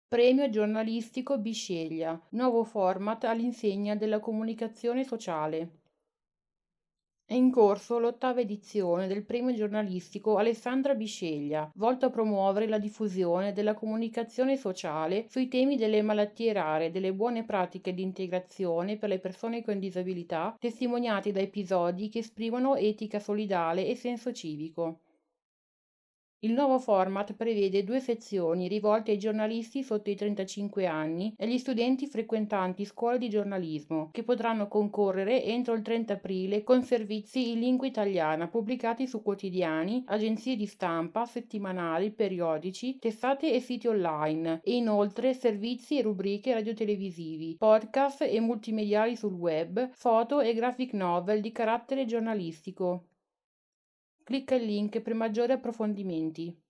Premio giornalistico Bisceglia, nuovo format all'insegna della comunicazione sociale. È in corso l'ottava edizione del premio giornalistico Alessandra Bisceglia, volto a promuovere la diffusione della comunicazione sociale sui temi delle malattie rare, delle buone pratiche di integrazione per le persone con disabilità, testimoniati da episodi che esprimono etica solidale e senso civico. Il nuovo format prevede due sezioni rivolte ai giornalisti sotto i 35 anni e agli studenti frequentanti scuole di giornalismo, che potranno concorrere entro il 30 aprile con servizi in lingua italiana pubblicati su quotidiani, agenzie di stampa, settimanali, periodici, testate e siti online, e inoltre servizi e rubriche radiotelevisivi, podcast e multimediali sul web, foto e graphic novel di carattere giornalistico. Clicca il link per maggiori approfondimenti.